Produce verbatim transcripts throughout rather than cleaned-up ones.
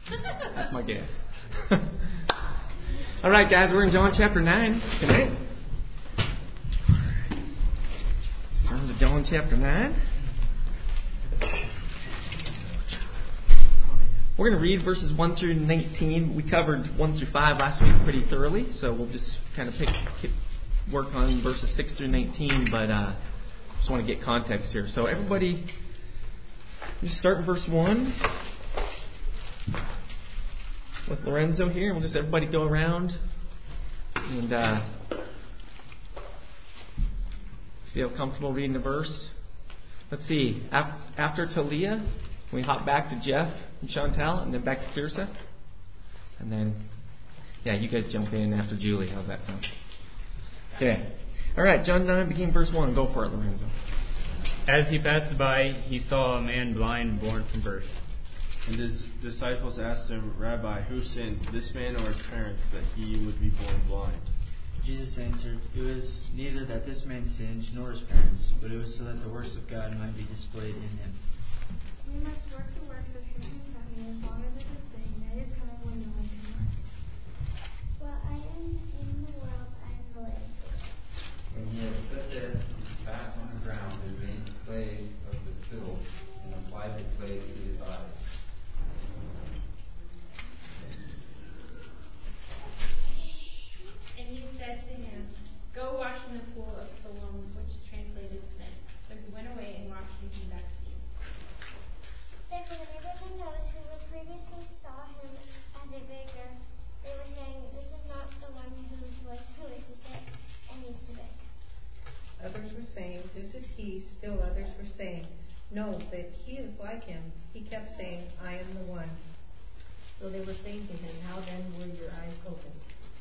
That's my guess. All right, guys, we're in John chapter nine tonight. Let's turn to John chapter nine. We're going to read verses one through nineteen. We covered one through five last week pretty thoroughly, so we'll just kind of pick, pick work on verses six through nineteen, but uh, just want to get context here. So everybody, just start in verse one with Lorenzo here. We'll just everybody go around and uh, feel comfortable reading the verse. Let's see. After, after Talia, we hop back to Jeff and Chantal, and then back to Kirsa. And then, yeah, you guys jump in after Julie. How's that sound? Okay. All right, John nine, beginning verse one. Go for it, Lorenzo. As he passed by, he saw a man blind, born from birth. And his disciples asked him, Rabbi, who sinned, this man or his parents, that he would be born blind? Jesus answered, It was neither that this man sinned, nor his parents, but it was so that the works of God might be displayed in him. We must work the works of him who sent me as long as it is day, night is coming when no one can work. While I am in the world, I am the light. When he had said this, he spat on the ground and made clay of the spittle and applied the clay to his eyes. And he said to him, Go wash in the pool of Siloam, which is translated sent. So he went away and washed and came back seeing. Therefore, the neighbors and those who had previously saw him as a beggar, they were saying, This is not the one whose voice who is to sit and used to beg. Others were saying, This is he. Still others were saying, No, but he is like him. He kept saying, I am the one. So they were saying to him, How then were your eyes opened?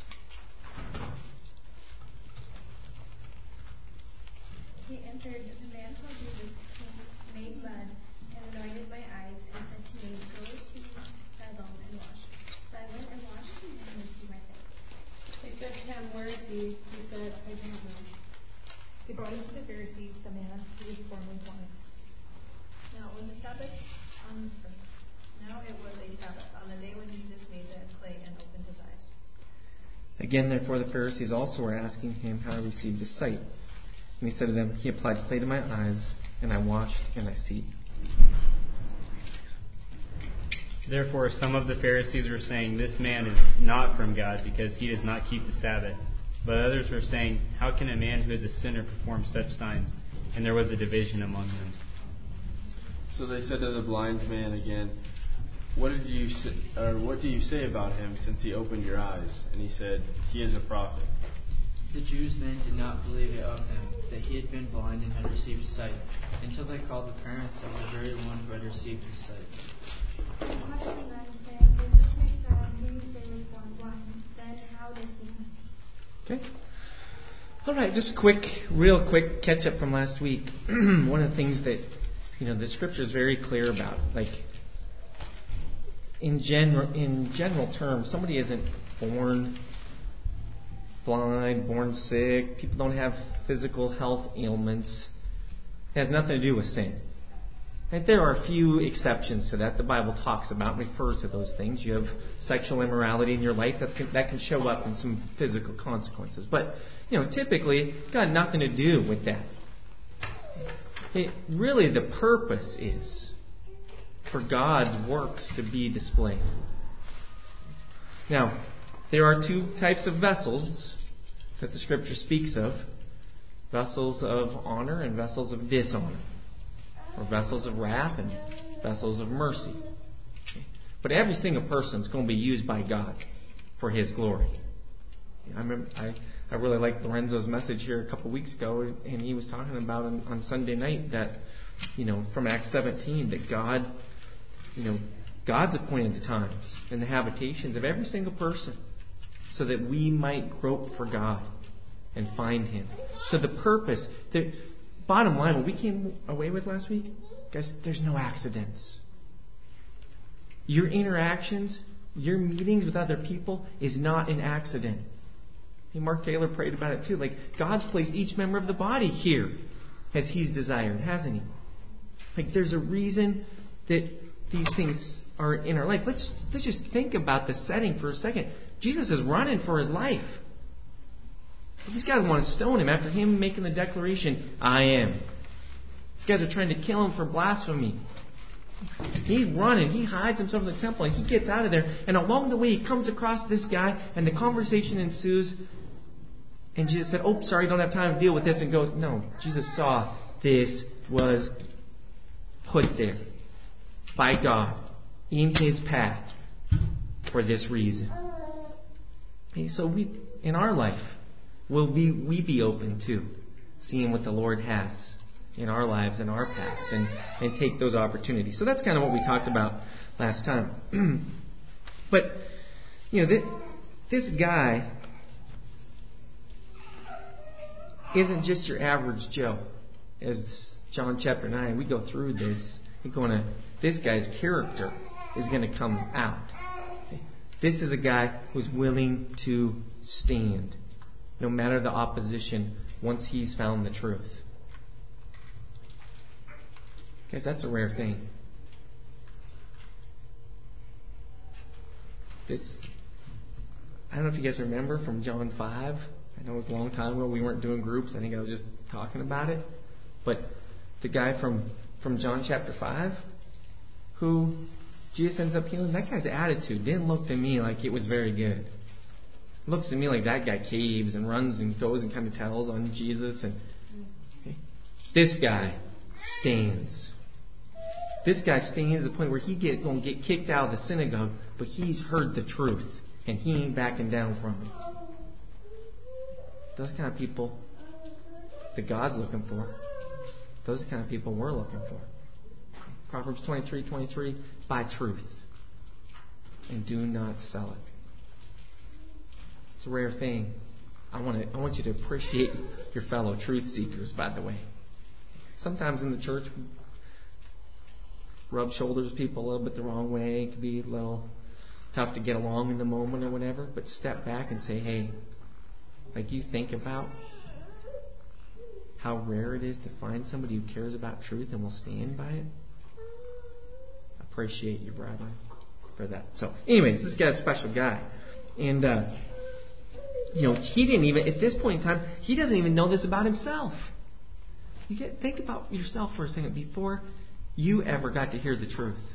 He answered, The man called Jesus came, made mud, and anointed my eyes, and said to me, Go to Siloam and wash. So I went and washed, and received my sight. They said to him, Where is he? He said, I do not know. They brought him to the Pharisees, the man who was formerly blind. Now it was a Sabbath. On, now it was a Sabbath on the day when Jesus made the clay and opened his eyes. Again, therefore, the Pharisees also were asking him how to receive the sight. And he said to them, He applied clay to my eyes, and I washed, and I see. Therefore, some of the Pharisees were saying, This man is not from God, because he does not keep the Sabbath. But others were saying, How can a man who is a sinner perform such signs? And there was a division among them. So they said to the blind man again, What did you say, or what do you say about him since he opened your eyes? And he said, He is a prophet. The Jews then did not believe it of him, that he had been blind and had received sight, until they called the parents of the very one who had received his sight. They questioned them, saying, Is this your son, who you say was born blind? Then how does he now see? Okay. All right, just quick, real quick catch up from last week. One of the things that, you know, the scripture is very clear about, like, in general, in general terms, somebody isn't born blind, born sick. People don't have physical health ailments. It has nothing to do with sin. And there are a few exceptions to that. The Bible talks about and refers to those things. You have sexual immorality in your life. That's, that can show up in some physical consequences. But, you know, typically, got nothing to do with that. It, really, the purpose is for God's works to be displayed. Now, there are two types of vessels that the Scripture speaks of. Vessels of honor and vessels of dishonor. Or vessels of wrath and vessels of mercy. But every single person is going to be used by God for His glory. I remember I, I really liked Lorenzo's message here a couple of weeks ago, and he was talking about on, on Sunday night that, you know, from Acts seventeen, that God, you know, God's appointed the times and the habitations of every single person so that we might grope for God and find Him. So the purpose, the bottom line, what we came away with last week, guys, there's no accidents. Your interactions, your meetings with other people is not an accident. Hey, Mark Taylor prayed about it too. Like, God's placed each member of the body here as He's desired, hasn't He? Like, there's a reason that these things are in our life, let's let's just think about the setting for a second. Jesus is running for his life. These guys want to stone him after him making the declaration, I am. These guys are trying to kill him for blasphemy. He's running. He hides himself in the temple and he gets out of there. And along the way, he comes across this guy and the conversation ensues. And Jesus said, oh, sorry, don't have time to deal with this. And goes, no, Jesus saw this was put there by God in his path for this reason. Okay, so we, in our life, will we, we be open to seeing what the Lord has in our lives and our paths and, and take those opportunities. So that's kind of what we talked about last time. But, you know, this, this guy isn't just your average Joe. As John chapter nine, we go through this, we're going to, this guy's character is going to come out. This is a guy who's willing to stand, no matter the opposition, once he's found the truth. Guys, that's a rare thing. This, I don't know if you guys remember from John five. I know it was a long time ago. We weren't doing groups. I think I was just talking about it. But the guy from, from John chapter five, who Jesus ends up healing, that guy's attitude didn't look to me like it was very good. It looks to me like that guy caves and runs and goes and kind of tells on Jesus. And okay. This guy stands. This guy stands at the point where he get going to get kicked out of the synagogue, but he's heard the truth and he ain't backing down from it. Those kind of people that God's looking for. Those are the kind of people we're looking for. Proverbs twenty-three twenty-three, buy truth and do not sell it. It's a rare thing. I want to. I want you to appreciate your fellow truth seekers, by the way. Sometimes in the church, we rub shoulders with people a little bit the wrong way. It can be a little tough to get along in the moment or whatever. But step back and say, hey, like you think about how rare it is to find somebody who cares about truth and will stand by it. Appreciate you, brethren, for that. So, anyways, this guy's a special guy. And, uh, you know, he didn't even, at this point in time, he doesn't even know this about himself. You get, think about yourself for a second before you ever got to hear the truth.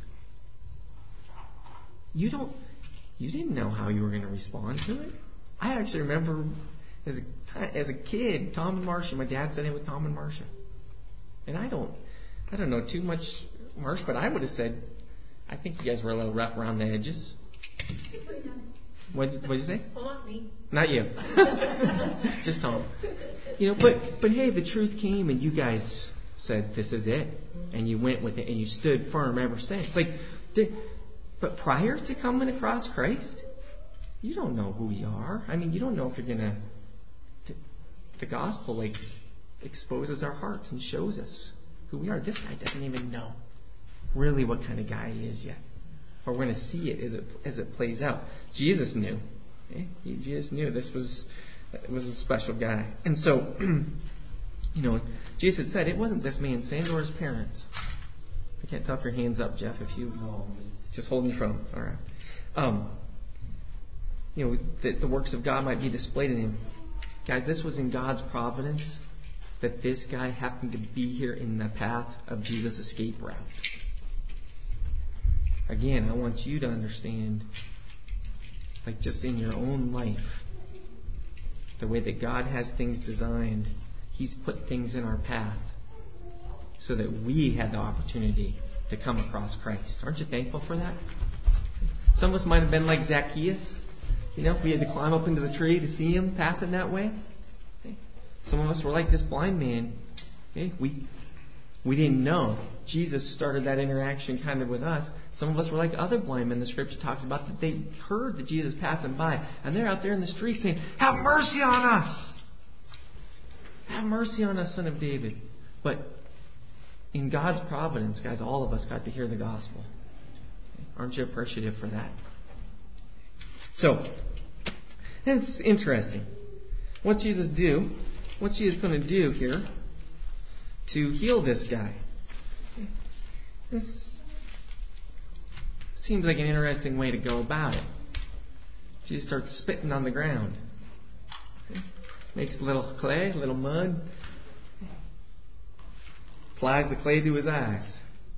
You don't, you didn't know how you were going to respond to it. I actually remember as a, as a kid, Tom and Marcia, my dad sat in with Tom and Marcia. And I don't, I don't know too much, Marcia, but I would have said, I think you guys were a little rough around the edges. What did you say? Well, not me. Not you. Just Tom. You know, but but hey, the truth came and you guys said this is it, and you went with it and you stood firm ever since. Like, but prior to coming across Christ, you don't know who you are. I mean, you don't know if you're gonna. The, the gospel like exposes our hearts and shows us who we are. This guy doesn't even know really what kind of guy he is yet. But we're going to see it as it as it plays out. Jesus knew. Okay? He, Jesus knew this was was a special guy. And so, you know, Jesus had said it wasn't this man's sin or his parents. I can't tell if your hand's up, Jeff, if you no, just holding your phone. All right. Um, you know, that the works of God might be displayed in him. Guys, this was in God's providence that this guy happened to be here in the path of Jesus' escape route. Again, I want you to understand, like just in your own life, the way that God has things designed, He's put things in our path so that we had the opportunity to come across Christ. Aren't you thankful for that? Some of us might have been like Zacchaeus. You know, we had to climb up into the tree to see him passing that way. Okay. Some of us were like this blind man. Okay. We we didn't know. Jesus started that interaction kind of with us. Some of us were like other blind men the Scripture talks about, that they heard that Jesus passing by, and they're out there in the street saying, "Have mercy on us! Have mercy on us, Son of David." But in God's providence, guys, all of us got to hear the gospel. Aren't you appreciative for that? So, it's interesting. What's Jesus do? What's Jesus going to do here to heal this guy? This, seems like an interesting way to go about it. Jesus starts spitting on the ground. Makes a little clay, a little mud. Applies the clay to his eyes.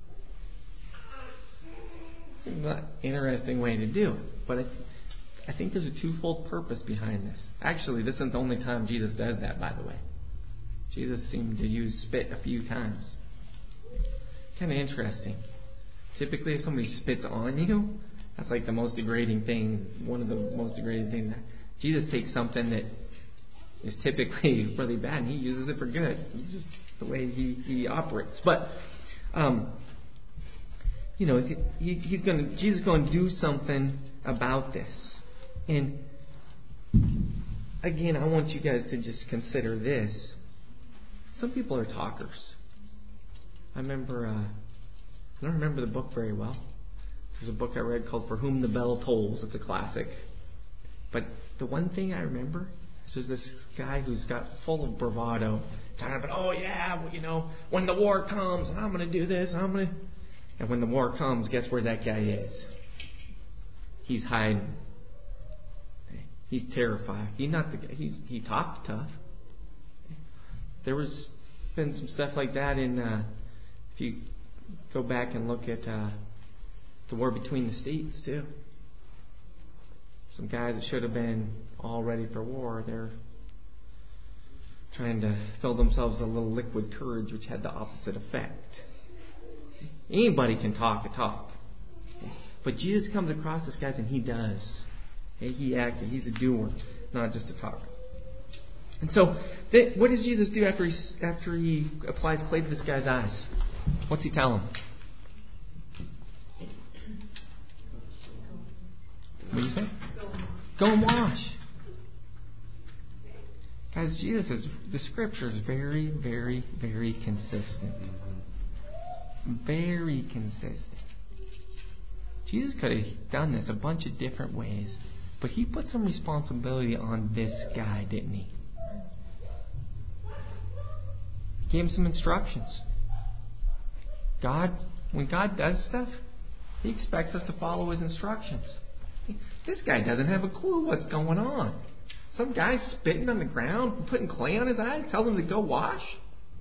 Seems like an interesting way to do it. But I, I think there's a twofold purpose behind this. Actually, this isn't the only time Jesus does that, by the way. Jesus seemed to use spit a few times. Kind of interesting. Typically, if somebody spits on you, that's like the most degrading thing, one of the most degrading things. Jesus takes something that is typically really bad and he uses it for good. It's just the way he, he operates. But, um, you know, he, he's going to, Jesus is going to do something about this. And again, I want you guys to just consider this. Some people are talkers. I remember, uh, I don't remember the book very well. There's a book I read called For Whom the Bell Tolls. It's a classic. But the one thing I remember is there's this guy who's got full of bravado, talking about, oh yeah, well, you know, when the war comes, and I'm going to do this, and I'm going to... And when the war comes, guess where that guy is? He's hiding. He's terrified. He not the, he's he talked tough. There was been some stuff like that in, uh, if you go back and look at uh, the war between the states too. Some guys that should have been all ready for war, they're trying to fill themselves a little liquid courage, which had the opposite effect. Anybody can talk a talk. But Jesus comes across this guy and he does. He acted. He's a doer, not just a talker. And so, th- what does Jesus do after he, after he applies clay to this guy's eyes? What's he tell him? What do you say? Go and wash. Guys, Jesus is, the scripture is very, very, very consistent. Very consistent. Jesus could have done this a bunch of different ways, but he put some responsibility on this guy, didn't he? He gave him some instructions. God, when God does stuff, he expects us to follow his instructions. This guy doesn't have a clue what's going on. Some guy's spitting on the ground, putting clay on his eyes, tells him to go wash.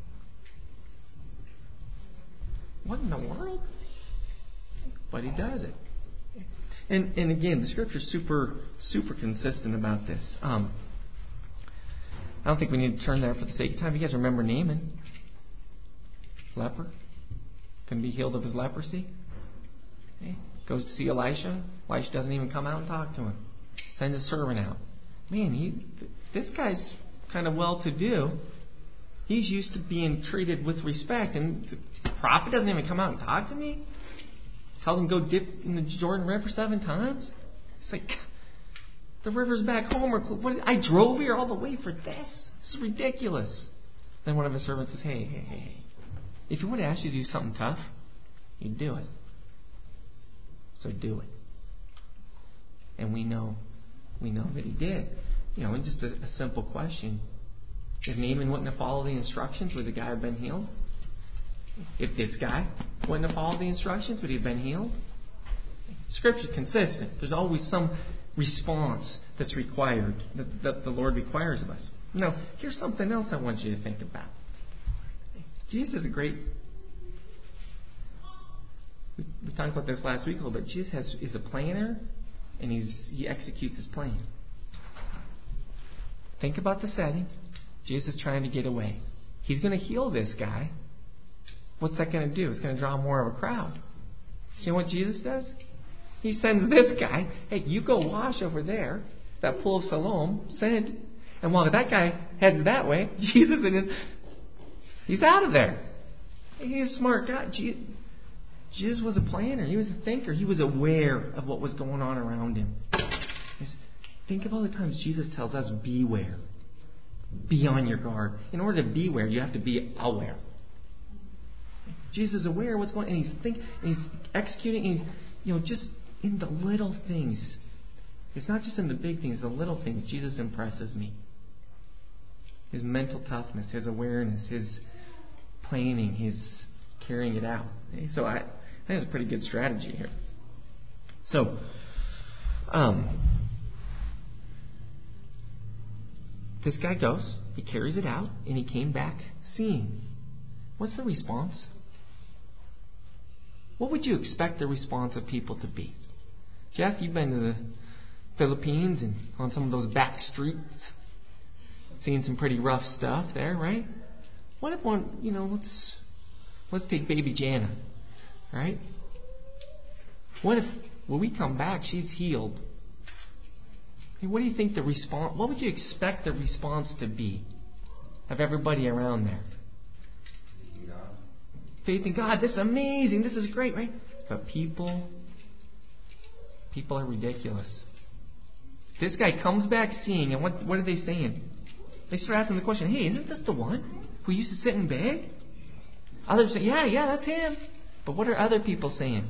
What in the world? But he does it. And and again, the scripture's super, super consistent about this. Um, I don't think we need to turn there for the sake of time. You guys remember Naaman? Leper. Couldn't be healed of his leprosy. Okay. Goes to see Elisha. Elisha doesn't even come out and talk to him. Sends a servant out. Man, he, th- this guy's kind of well-to-do. He's used to being treated with respect. And the prophet doesn't even come out and talk to me? Tells him go dip in the Jordan River seven times? It's like, the river's back home. Or what, I drove here all the way for this? This is ridiculous. Then one of his servants says, hey, hey, hey, hey. If he would have asked you to do something tough, you'd do it. So do it. And we know, we know that he did. You know, just a, a simple question. If Naaman wouldn't have followed the instructions, would the guy have been healed? If this guy wouldn't have followed the instructions, would he have been healed? Scripture's consistent. There's always some response that's required, that, that the Lord requires of us. Now, here's something else I want you to think about. Jesus is a great... We, we talked about this last week a little bit. Jesus has, is a planner, and he's, he executes his plan. Think about the setting. Jesus is trying to get away. He's going to heal this guy. What's that going to do? It's going to draw more of a crowd. So you know what Jesus does? He sends this guy, hey, you go wash over there, that pool of Siloam, send. And while that guy heads that way, Jesus and his, he's out of there. He's a smart guy. Jesus was a planner. He was a thinker. He was aware of what was going on around him. Think of all the times Jesus tells us, beware. Be on your guard. In order to beware, you have to be aware. Jesus is aware of what's going on, and he's think, and he's executing, and he's, you know, just in the little things. It's not just in the big things, the little things. Jesus impresses me. His mental toughness, his awareness, his planning, his carrying it out. So I, I think it's a pretty good strategy here. So, um, this guy goes, he carries it out, and he came back seeing. What's the response? What would you expect the response of people to be? Jeff, you've been to the Philippines and on some of those back streets, seen some pretty rough stuff there, right? What if one, you know, let's let's take baby Jana, right? What if when we come back, she's healed? Hey, what do you think the response? What would you expect the response to be of everybody around there? Faith in God. This is amazing. This is great, right? But people, people are ridiculous. This guy comes back seeing, and what what are they saying? They start asking the question, hey, isn't this the one who used to sit and beg? Others say, yeah, yeah, that's him. But what are other people saying?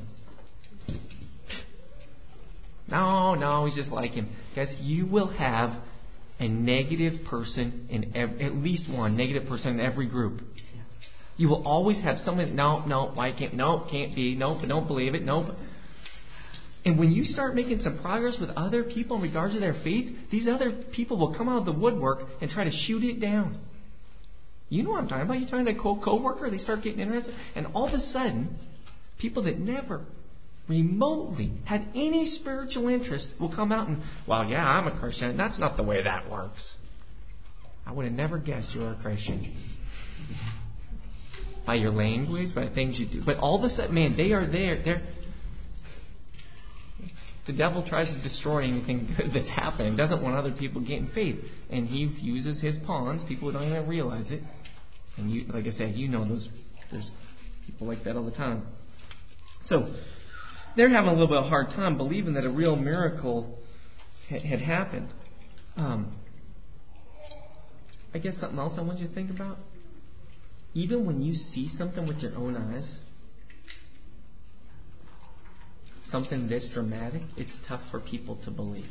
No, no, he's just like him. Guys, you will have a negative person in ev- at least one negative person in every group. You will always have someone, no, no, I can't, no, can't be, no, but don't believe it, no. And when you start making some progress with other people in regards to their faith, these other people will come out of the woodwork and try to shoot it down. You know what I'm talking about. You're talking to a co- co-worker, they start getting interested, and all of a sudden, people that never remotely had any spiritual interest will come out and, well, yeah, I'm a Christian. That's not the way that works. I would have never guessed you were a Christian. By your language, by the things you do. But all of a sudden, man, they are there. They're, the devil tries to destroy anything good that's happening. Doesn't want other people getting faith. And he uses his pawns. People don't even realize it. And you, like I said, you know those. There's people like that all the time. So, they're having a little bit of a hard time believing that a real miracle ha- had happened. Um, I guess something else I want you to think about. Even when you see something with your own eyes, something this dramatic, it's tough for people to believe.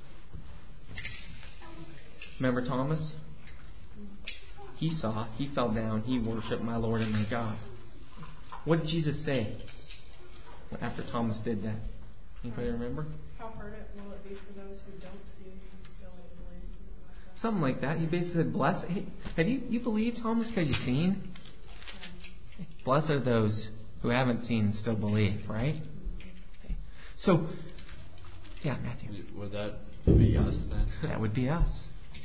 Remember Thomas? He saw, he fell down, he worshipped my Lord and my God. What did Jesus say after Thomas did that? Anybody remember? How hard it will it be for those who don't see and still believe? Something like that. He basically said, bless. Hey, have you, you believed, Thomas, because you've seen? Blessed are those who haven't seen and still believe, right? Okay. So, yeah, Matthew. Would that be us then? That would be us.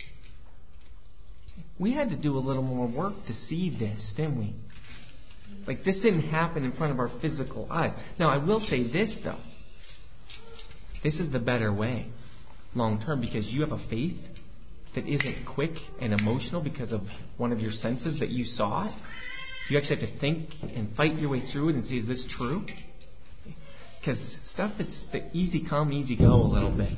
We had to do a little more work to see this, didn't we? Like, this didn't happen in front of our physical eyes. Now, I will say this, though. This is the better way, long term, because you have a faith that isn't quick and emotional because of one of your senses that you saw it. You actually have to think and fight your way through it and see, is this true? Because stuff that's the easy come, easy go a little bit.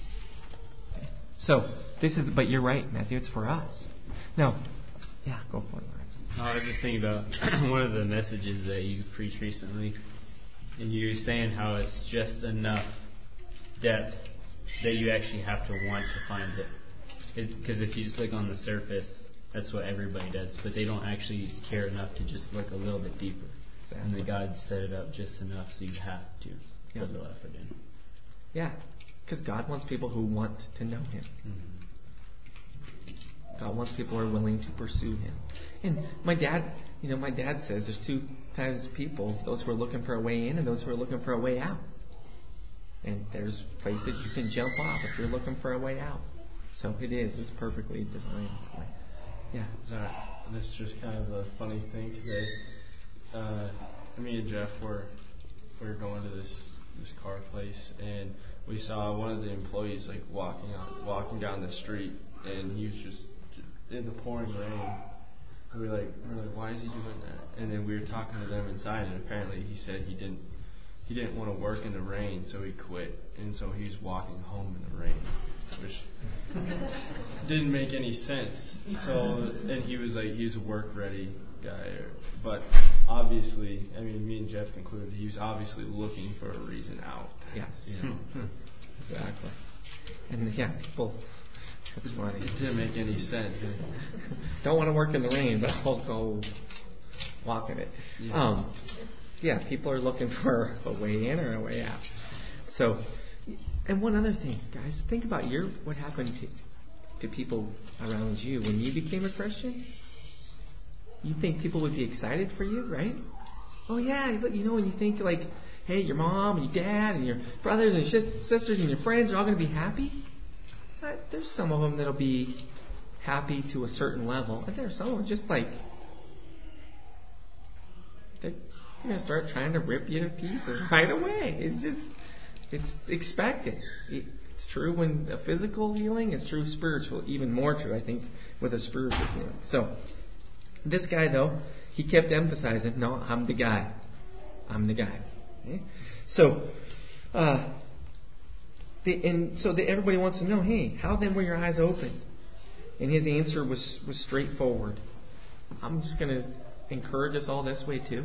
So, this is, but you're right, Matthew, it's for us. Now, yeah, go for it, Lawrence. I was just thinking about one of the messages that you preached recently, and you were saying how it's just enough depth that you actually have to want to find it. Because if you just look on the surface, that's what everybody does, but they don't actually care enough to just look a little bit deeper. Exactly. And the God set it up just enough so you have to yeah. put a little effort in. Yeah, because God wants people who want to know Him. Mm-hmm. God wants people who are willing to pursue Him. And my dad, you know, my dad says there's two types of people: those who are looking for a way in and those who are looking for a way out. And there's places you can jump off if you're looking for a way out. So it is. It's perfectly designed that way. Yeah. Sorry, this is just kind of a funny thing today. Uh, me and Jeff were we were going to this this car place, and we saw one of the employees like walking on walking down the street, and he was just in the pouring rain. And we were like we were like, why is he doing that? And then we were talking to them inside, and apparently he said he didn't he didn't want to work in the rain, so he quit, and so he was walking home in the rain, which didn't make any sense. So, and he was like, he was a work-ready guy, but obviously, I mean, me and Jeff concluded he was obviously looking for a reason out. Yes, you know? Exactly. And yeah, people, that's funny. It didn't make any sense. Don't want to work in the rain, but I'll go walk in it. Yeah. Um, yeah, people are looking for a way in or a way out. So, and one other thing, guys, think about your what happened to to people around you when you became a Christian. You think people would be excited for you, right? Oh yeah, but you know when you think like, hey, your mom and your dad and your brothers and your sisters and your friends are all going to be happy. But there's some of them that'll be happy to a certain level, and there's some of them just like they're going to start trying to rip you to pieces right away. It's just it's expected. It's true when a physical healing is true spiritual, even more true, I think, with a spiritual healing. So, this guy, though, he kept emphasizing, no, I'm the guy. I'm the guy. Okay? So, uh, the, and so the, everybody wants to know, hey, how then were your eyes opened? And his answer was, was straightforward. I'm just going to encourage us all this way, too.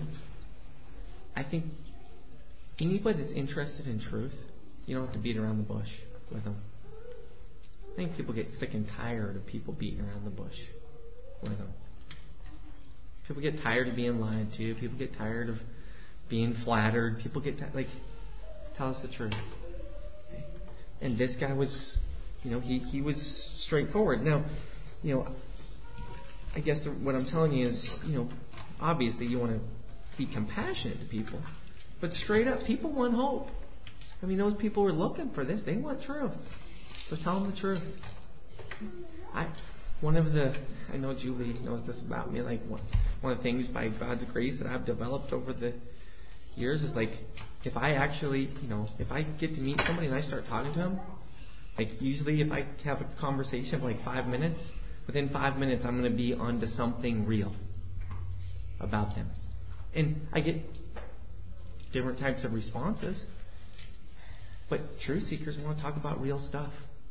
I think anybody that's interested in truth, you don't have to beat around the bush with them. I think people get sick and tired of people beating around the bush with them. People get tired of being lied to. People get tired of being flattered. People get tired, like, tell us the truth. Okay? And this guy was, you know, he, he was straightforward. Now, you know, I guess the, what I'm telling you is, you know, obviously you want to be compassionate to people, but straight up, people want hope. I mean, those people are looking for this. They want truth. So tell them the truth. I, one of the, I know Julie knows this about me, like one, one of the things by God's grace that I've developed over the years is like, if I actually, you know, if I get to meet somebody and I start talking to them, like usually if I have a conversation of like five minutes, within five minutes I'm going to be onto something real about them. And I get different types of responses. But truth seekers want to talk about real stuff.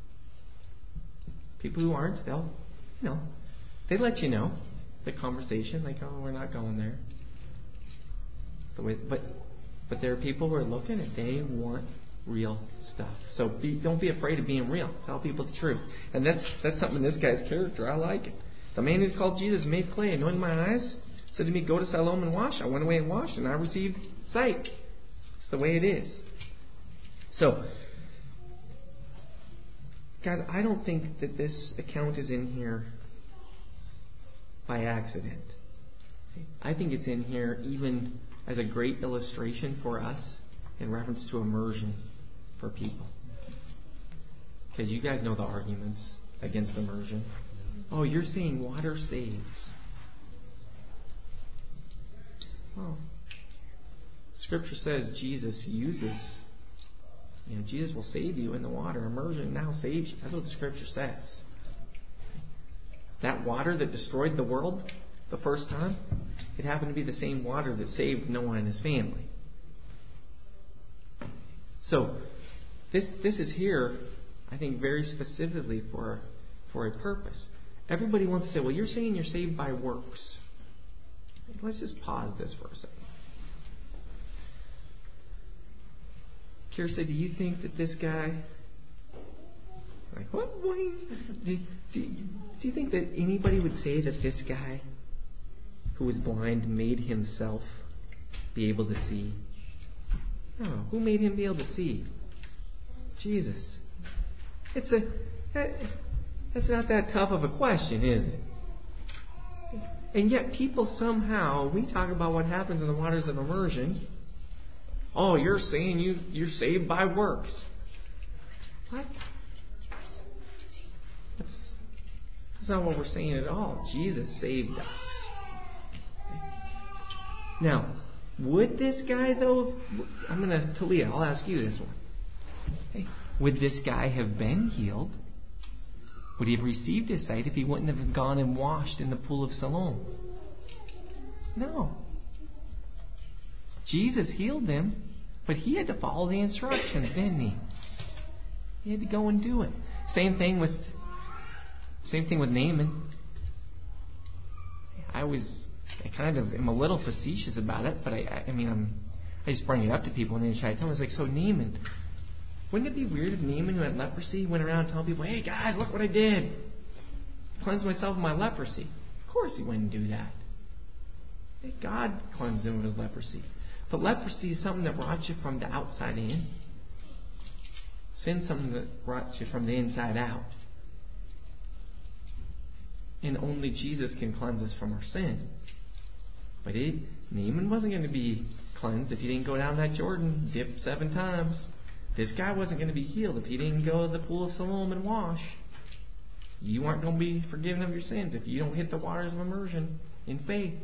People who aren't, they'll, you know, they let you know the conversation, like, oh, we're not going there. The way, but, but there are people who are looking and they want real stuff. So be, don't be afraid of being real. Tell people the truth. And that's that's something in this guy's character. I like it. The man who's called Jesus made clay, anointed my eyes, said to me, go to Siloam and wash. I went away and washed, and I received sight. It's the way it is. So, guys, I don't think that this account is in here by accident. I think it's in here even as a great illustration for us in reference to immersion for people. Because you guys know the arguments against immersion. Oh, you're saying water saves. Well, Scripture says Jesus uses, you know, Jesus will save you in the water. Immersion now saves you. That's what the Scripture says. That water that destroyed the world the first time, it happened to be the same water that saved Noah and his family. So, this this is here, I think, very specifically for for a purpose. Everybody wants to say, well, you're saying you're saved by works. Let's just pause this for a second. Kirsten, do you think that this guy, like, what? Wayne? Do, do, do you think that anybody would say that this guy who was blind made himself be able to see? No. Who made him be able to see? Jesus. It's a, that's not that tough of a question, is it? And yet people somehow, we talk about what happens in the waters of immersion. Oh, you're saying you, you're saved by works. What? That's, that's not what we're saying at all. Jesus saved us. Now, would this guy, though, I'm going to, Talia, I'll ask you this one. Hey, would this guy have been healed? Would he have received his sight if he wouldn't have gone and washed in the pool of Siloam? No. Jesus healed him, but he had to follow the instructions, didn't he? He had to go and do it. Same thing with, same thing with Naaman. I was, I kind of am a little facetious about it, but I, I mean, I'm, I just bring it up to people and they try to tell me, it's like, so Naaman, wouldn't it be weird if Naaman, who had leprosy, went around telling people, hey guys, look what I did. Cleanse myself of my leprosy. Of course he wouldn't do that. God cleansed him of his leprosy. But leprosy is something that brought you from the outside in. Sin's something that rots you from the inside out. And only Jesus can cleanse us from our sin. But he, Naaman wasn't going to be cleansed if he didn't go down that Jordan, dip seven times. This guy wasn't going to be healed if he didn't go to the pool of Siloam and wash. You aren't going to be forgiven of your sins if you don't hit the waters of immersion in faith.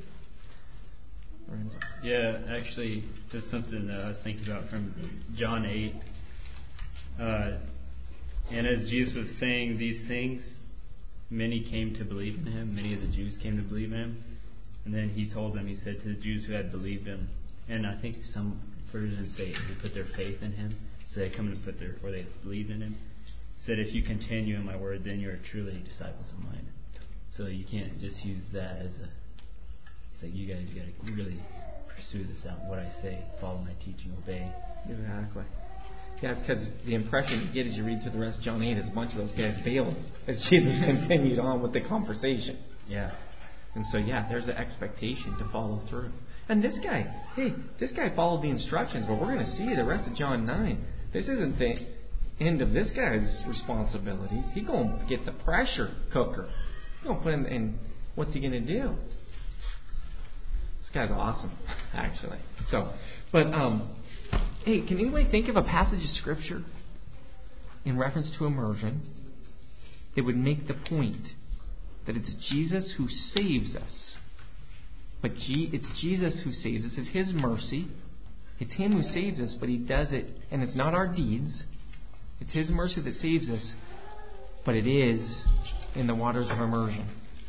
Yeah, actually, there's something that I was thinking about from John eight. Uh, and as Jesus was saying these things, many came to believe in him. Many of the Jews came to believe in him. And then he told them, he said to the Jews who had believed him, and I think some versions say who put their faith in him, so they come and put their, or they believed in him, said, if you continue in my word, then you are truly disciples of mine. So you can't just use that as a, it's like you guys got to really pursue this out, what I say, follow my teaching, obey. Exactly. Yeah, because the impression you get as you read through the rest of John eight is a bunch of those guys bailed as Jesus continued on with the conversation. Yeah. And so, yeah, there's an expectation to follow through. And this guy, hey, this guy followed the instructions, but we're going to see the rest of John nine. This isn't the end of this guy's responsibilities. He's going to get the pressure cooker. He's going to put him in, what's he going to do? This guy's awesome, actually. So, but, um, hey, can anybody think of a passage of Scripture in reference to immersion that would make the point that it's Jesus who saves us? But G- it's Jesus who saves us. It's His mercy. It's Him who saves us, but He does it, and it's not our deeds. It's His mercy that saves us, but it is in the waters of immersion.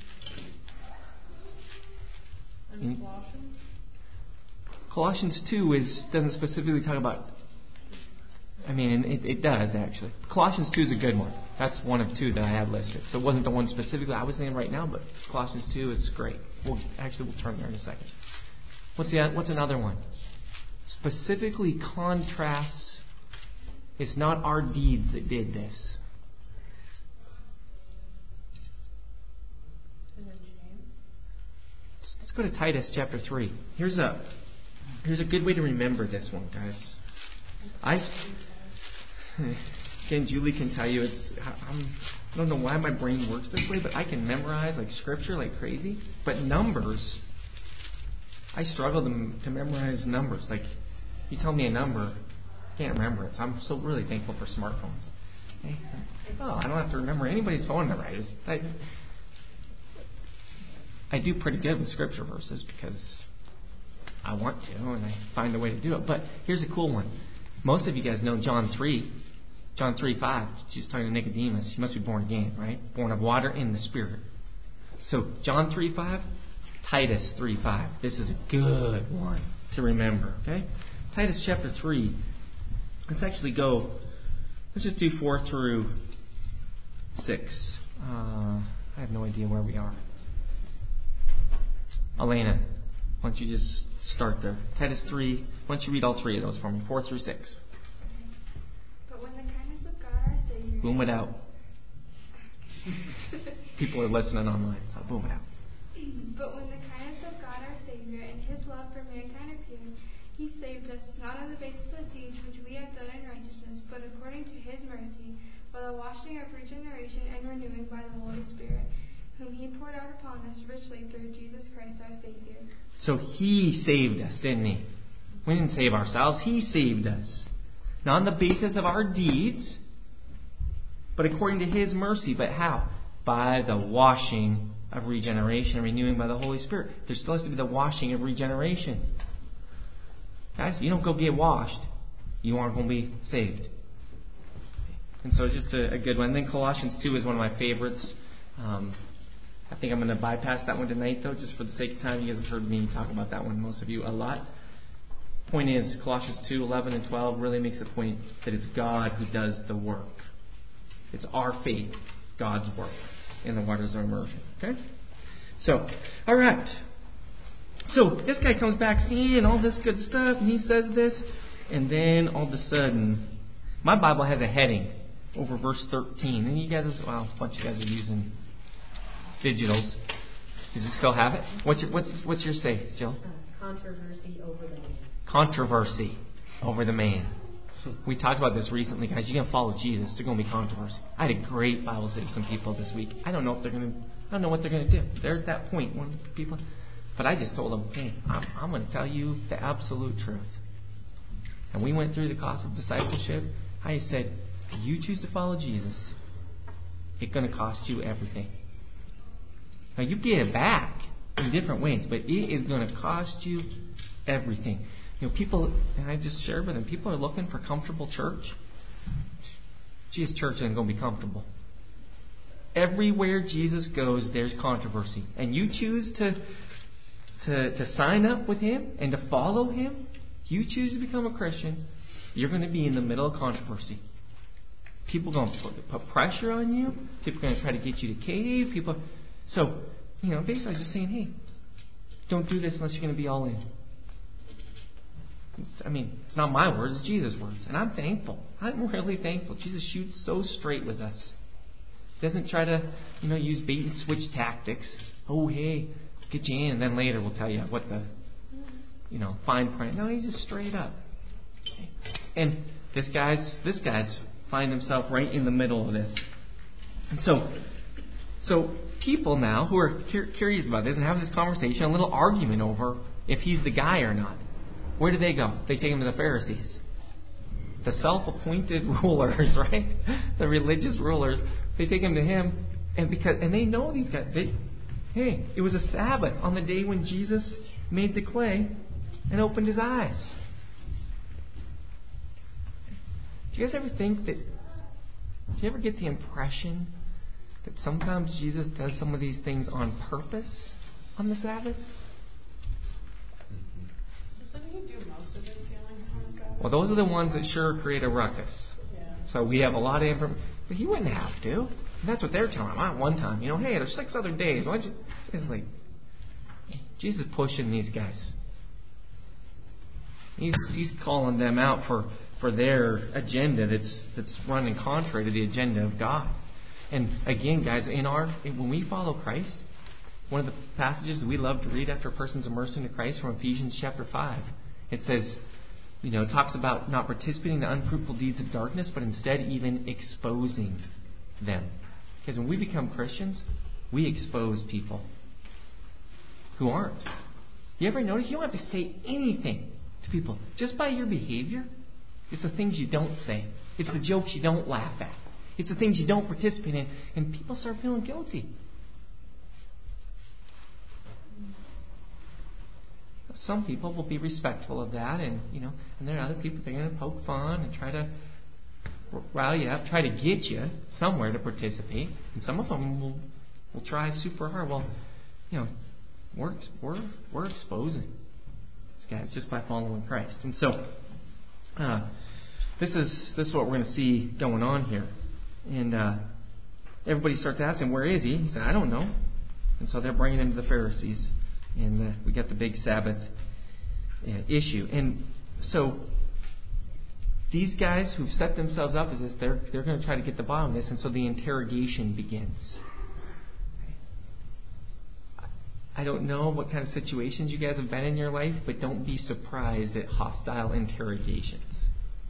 In Colossians? Colossians two is doesn't specifically talk about. I mean, it, it does actually. Colossians two is a good one. That's one of two that I had listed. So it wasn't the one specifically I was thinking right now, but Colossians two is great. We'll actually we'll turn there in a second. What's the what's another one? Specifically contrasts. It's not our deeds that did this. Let's, let's go to Titus chapter three. Here's a here's a good way to remember this one, guys. I. Again, Julie can tell you it's. I'm, I don't know why my brain works this way, but I can memorize like scripture like crazy. But numbers, I struggle to, to memorize numbers. Like, you tell me a number, I can't remember it. So I'm so really thankful for smartphones. Okay? Oh, I don't have to remember anybody's phone number. I just I, I do pretty good with scripture verses because I want to, and I find a way to do it. But here's a cool one. Most of you guys know John three. John three five, she's talking to Nicodemus. You must be born again, right? Born of water and the Spirit. So John three five, Titus three five. This is a good one to remember, okay? Titus chapter three. Let's actually go, let's just do four through six. Uh, I have no idea where we are. Elena, why don't you just start there? Titus three, why don't you read all three of those for me? four through six. Boom it out. People are listening online, so boom it out. But when the kindness of God our Savior and His love for mankind appeared, He saved us not on the basis of deeds which we have done in righteousness, but according to His mercy, by the washing of regeneration and renewing by the Holy Spirit, whom He poured out upon us richly through Jesus Christ our Savior. So He saved us, didn't He? We didn't save ourselves. He saved us. Not on the basis of our deeds, but according to His mercy. But how? By the washing of regeneration and renewing by the Holy Spirit. There still has to be the washing of regeneration. Guys, you don't go get washed, you aren't going to be saved. And so just a, a good one. And then Colossians two is one of my favorites. Um, I think I'm going to bypass that one tonight, though, just for the sake of time. You guys have heard me talk about that one, most of you, a lot. Point is, Colossians two, eleven and twelve really makes the point that it's God who does the work. It's our faith, God's work in the waters of immersion. Okay? So, all right. So, this guy comes back seeing all this good stuff, and he says this, and then all of a sudden, my Bible has a heading over verse thirteen. And you guys, well, a bunch of you guys are using digitals. Does it still have it? What's your, what's, what's your say, Jill? Uh, controversy over the man. Controversy over the man. We talked about this recently, guys. You're going to follow Jesus. There's going to be controversy. I had a great Bible study with some people this week. I don't know if they're going to, I don't know what they're going to do. They're at that point when people, but I just told them, hey, I'm, I'm going to tell you the absolute truth. And we went through the cost of discipleship. I said, if you choose to follow Jesus, it's going to cost you everything. Now, you get it back in different ways, but it is going to cost you everything. You know, people, and I just shared with them, people are looking for comfortable church. Jesus' church isn't going to be comfortable. Everywhere Jesus goes, there's controversy. And you choose to, to, to sign up with Him and to follow Him, you choose to become a Christian, you're going to be in the middle of controversy. People are going to put, put pressure on you. People are going to try to get you to cave. People, so, you know, basically I was just saying, hey, don't do this unless you're going to be all in. I mean, it's not my words, it's Jesus' words. And I'm thankful. I'm really thankful. Jesus shoots so straight with us. He doesn't try to, you know, use bait and switch tactics. Oh, hey, get you in, and then later we'll tell you what the, you know, fine print. No, he's just straight up. And this guy's, this guy's find himself right in the middle of this. And so, so people now who are cur- curious about this and having this conversation, a little argument over if he's the guy or not. Where do they go? They take him to the Pharisees. The self-appointed rulers, right? The religious rulers. They take him to him, and because and they know these guys. They, hey, it was a Sabbath on the day when Jesus made the clay and opened his eyes. Do you guys ever think that? Do you ever get the impression that sometimes Jesus does some of these things on purpose on the Sabbath? Doesn't he do most of his healings on the Sabbath? Well, those are the ones that sure create a ruckus. Yeah. So we have a lot of information. But he wouldn't have to. And that's what they're telling him. At one time, you know, hey, there's six other days. Why don't you? It's like, Jesus is pushing these guys. He's he's calling them out for, for their agenda that's that's running contrary to the agenda of God. And again, guys, in our when we follow Christ, one of the passages that we love to read after a person's immersed into Christ from Ephesians chapter five, it says, you know, it talks about not participating in the unfruitful deeds of darkness, but instead even exposing them. Because when we become Christians, we expose people who aren't. You ever notice you don't have to say anything to people. Just by your behavior, it's the things you don't say. It's the jokes you don't laugh at. It's the things you don't participate in. And people start feeling guilty. Some people will be respectful of that, and you know, and there are other people that are going to poke fun and try to rile you up, try to get you somewhere to participate. And some of them will will try super hard. Well, you know, we're we're we're exposing these guys just by following Christ. And so, uh, this is this is what we're going to see going on here. And uh, everybody starts asking, "Where is he?" He said, "I don't know." And so they're bringing him to the Pharisees. And uh, we got the big Sabbath uh, issue. And so these guys who've set themselves up as this, they're they're going to try to get the bottom of this. And so the interrogation begins. I don't know what kind of situations you guys have been in your life, but don't be surprised at hostile interrogations.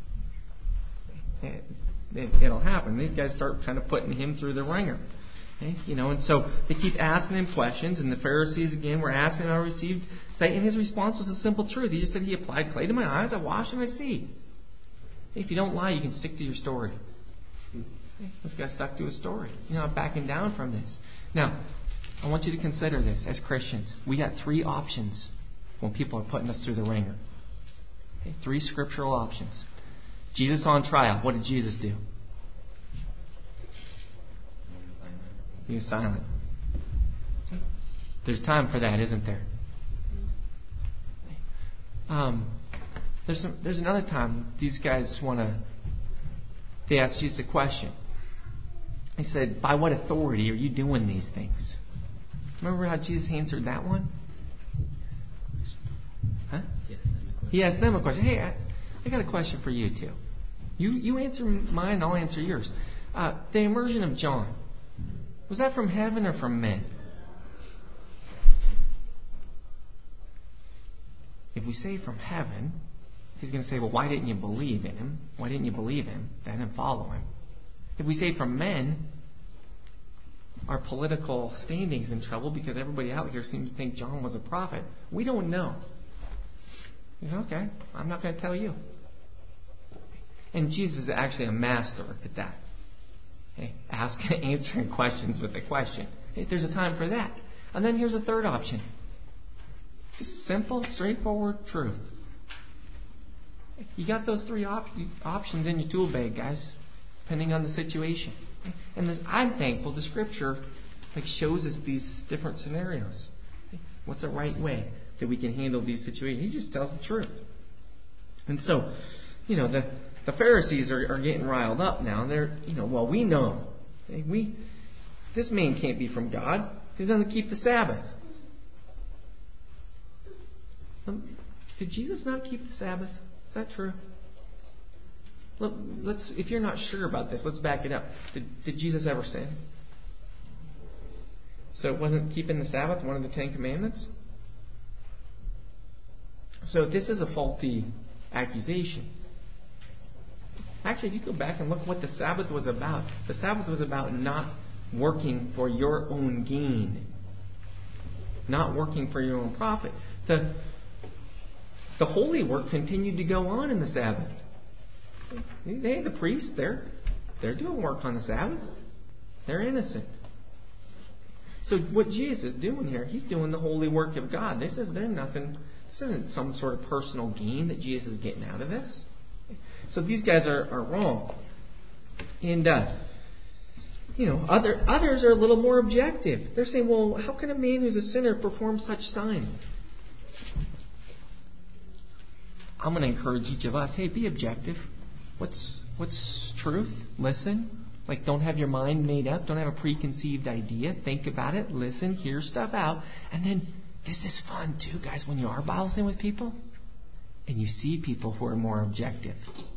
It, it, it'll happen. These guys start kind of putting him through the ringer. Okay, you know, and so they keep asking him questions, and the Pharisees again were asking how he received sight, and his response was a simple truth. He just said, he applied clay to my eyes, I washed and I see. Hey, if you don't lie, you can stick to your story. Okay, this guy stuck to his story. You're not backing down from this. Now, I want you to consider this as Christians. We got three options when people are putting us through the ringer. Okay, three scriptural options. Jesus on trial. What did Jesus do? He was silent. There's time for that, isn't there? Um, there's some, there's another time these guys want to. They asked Jesus a question. He said, "By what authority are you doing these things?" Remember how Jesus answered that one? Huh? He asked them a question. Hey, I, I got a question for you too. You you answer mine, I'll answer yours. Uh, the immersion of John. Was that from heaven or from men? If we say from heaven, he's going to say, well, why didn't you believe in him? Why didn't you believe him then and follow him? If we say from men, our political standing's in trouble because everybody out here seems to think John was a prophet. We don't know. He said, okay, I'm not going to tell you. And Jesus is actually a master at that. Okay? Ask, answering questions with a question. Hey, there's a time for that. And then here's a third option. Just simple, straightforward truth. You got those three op- options in your tool bag, guys, depending on the situation. And this, I'm thankful the Scripture like shows us these different scenarios. What's the right way that we can handle these situations? He just tells the truth. And so, you know, the, the Pharisees are, are getting riled up now. They're, you know, well, we know. We, this man can't be from God. He doesn't keep the Sabbath. Um, did Jesus not keep the Sabbath? Is that true? Let, let's. If you're not sure about this, let's back it up. Did, did Jesus ever sin? So it wasn't keeping the Sabbath one of the Ten Commandments? So this is a faulty accusation. Actually, if you go back and look what the Sabbath was about, the Sabbath was about not working for your own gain, not working for your own profit. The The holy work continued to go on in the Sabbath. Hey, the priests, they're, they're doing work on the Sabbath. They're innocent. So what Jesus is doing here, he's doing the holy work of God. This is they're nothing. This isn't some sort of personal gain that Jesus is getting out of this. So these guys are, are wrong. And uh, you know, other others are a little more objective. They're saying, well, how can a man who's a sinner perform such signs? I'm going to encourage each of us, hey, be objective. What's what's truth? Listen. Like, don't have your mind made up. Don't have a preconceived idea. Think about it. Listen. Hear stuff out. And then, this is fun too, guys, when you are Bible studying with people and you see people who are more objective.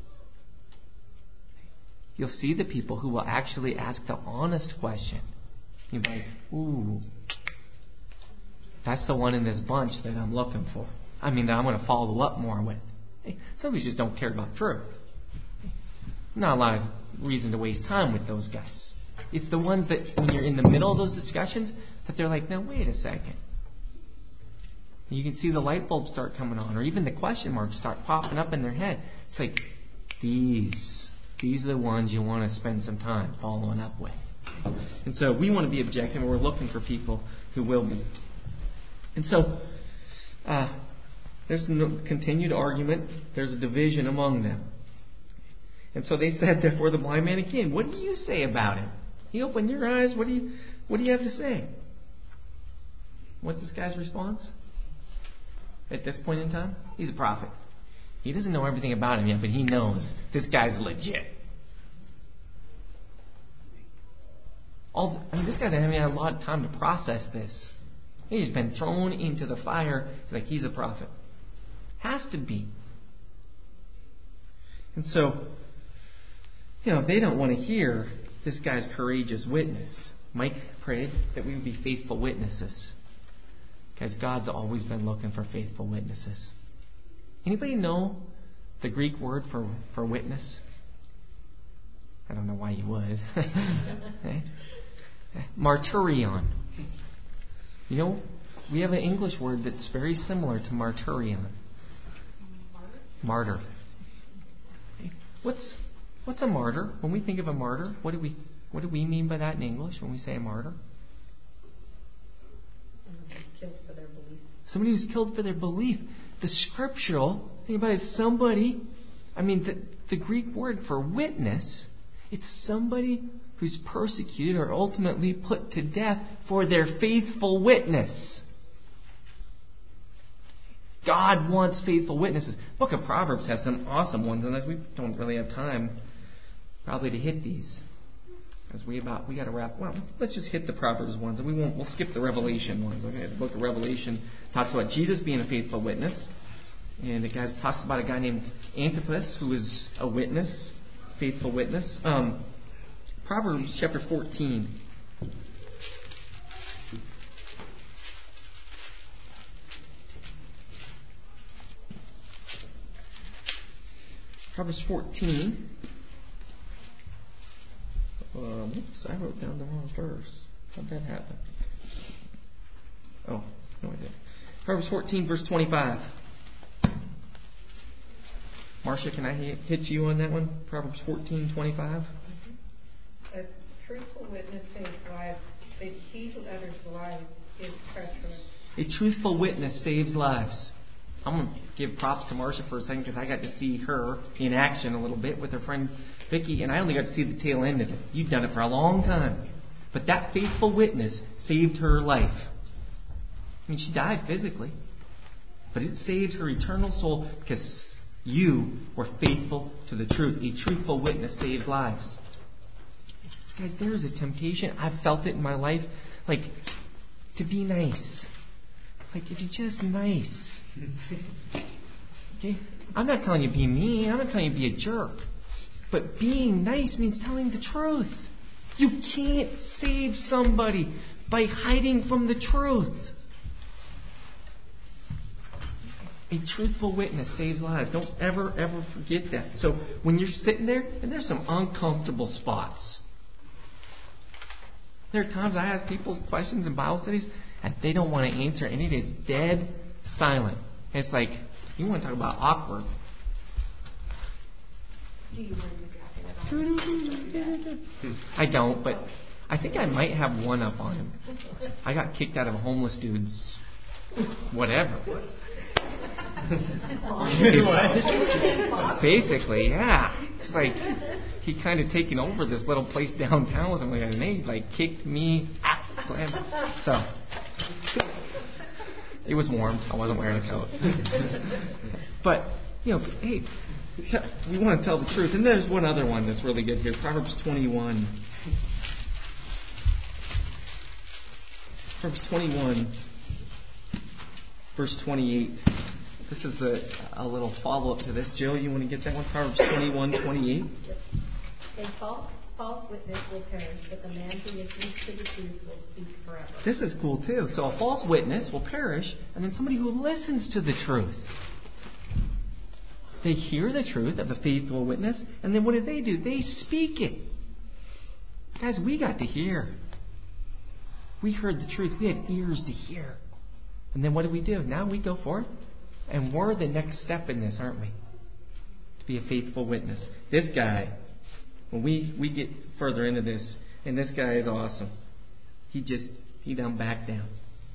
You'll see the people who will actually ask the honest question. You'll be like, ooh, that's the one in this bunch that I'm looking for. I mean, that I'm going to follow up more with. Some of you just don't care about truth. Not a lot of reason to waste time with those guys. It's the ones that, when you're in the middle of those discussions, that they're like, now wait a second. You can see the light bulbs start coming on, or even the question marks start popping up in their head. It's like, these, these are the ones you want to spend some time following up with. And so we want to be objective, and we're looking for people who will be. And so, uh, there's no continued argument. There's a division among them. And so they said, therefore, the blind man again, what do you say about him? He opened your eyes. What do you, what do you have to say? What's this guy's response? At this point in time, he's a prophet. He doesn't know everything about him yet, but he knows this guy's legit. All, I mean, this guy's having a lot of time to process this. He's been thrown into the fire. He's like, he's a prophet. Has to be. And so, you know, they don't want to hear this guy's courageous witness. Mike prayed that we would be faithful witnesses. Because God's always been looking for faithful witnesses. Anybody know the Greek word for, for witness? I don't know why you would. Okay. Martyrion. You know, we have an English word that's very similar to martyrion. Martyr. What's what's a martyr? When we think of a martyr, what do we what do we mean by that in English when we say a martyr? Somebody who's killed for their belief. Somebody who's killed for their belief. The scriptural, think about it, is somebody, I mean, the, the Greek word for witness, it's somebody who's persecuted or ultimately put to death for their faithful witness. God wants faithful witnesses. Book of Proverbs has some awesome ones, and we don't really have time probably to hit these. Because we about we got to wrap. Well, let's just hit the Proverbs ones, and we won't. We'll skip the Revelation ones. Okay, the Book of Revelation talks about Jesus being a faithful witness, and it guys talks about a guy named Antipas who is a witness, faithful witness. Um, Proverbs chapter fourteen. Proverbs fourteen. Um, oops, I wrote down the wrong verse. How'd that happen? Oh, no, I didn't. Proverbs fourteen, verse twenty-five. Marcia, can I hit you on that one? Proverbs fourteen, twenty-five. A truthful witness saves lives, but he who utters lies is treacherous. A truthful witness saves lives. I'm going to give props to Marcia for a second because I got to see her in action a little bit with her friend Vicky, and I only got to see the tail end of it. You've done it for a long time. But that faithful witness saved her life. I mean, she died physically, but it saved her eternal soul because you were faithful to the truth. A truthful witness saves lives. Guys, there is a temptation. I've felt it in my life, like, to be nice. Like, if you're just nice. Okay? I'm not telling you be mean. I'm not telling you be a jerk. But being nice means telling the truth. You can't save somebody by hiding from the truth. A truthful witness saves lives. Don't ever, ever forget that. So when you're sitting there, and there's some uncomfortable spots. There are times I ask people questions in Bible studies, and they don't want to answer, and it is dead silent. It's like, you want to talk about awkward. Do you bring the jacket? I don't, but I think I might have one up on him. I got kicked out of a homeless dude's whatever. It's, basically, yeah. It's like he kind of taken over this little place downtown or something like that, and they like kicked me out. So it was warm. I wasn't wearing a coat. But, you know, hey, we want to tell the truth. And there's one other one that's really good here. Proverbs twenty-one. Proverbs twenty-one, verse twenty-eight. This is a, a little follow-up to this. Jill, you want to get that one? Proverbs twenty-one, twenty-eight. A false, false witness will perish, but the man who listens to the truth will speak forever. This is cool too. So a false witness will perish, and then somebody who listens to the truth. They hear the truth of the faithful witness, and then what do they do? They speak it. Guys, we got to hear. We heard the truth. We had ears to hear. And then what do we do? Now we go forth, and we're the next step in this, aren't we? To be a faithful witness. This guy, when we, we get further into this, and this guy is awesome. He just, he done back down.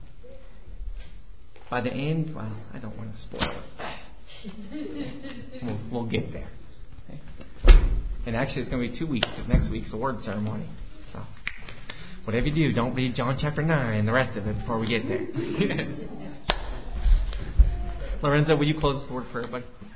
By the end, well, I don't want to spoil it. We'll, we'll get there. Okay? And actually, it's going to be two weeks because next week's the word ceremony. So, whatever you do, don't read John chapter nine and the rest of it before we get there. Lorenzo, will you close the word prayer, buddy?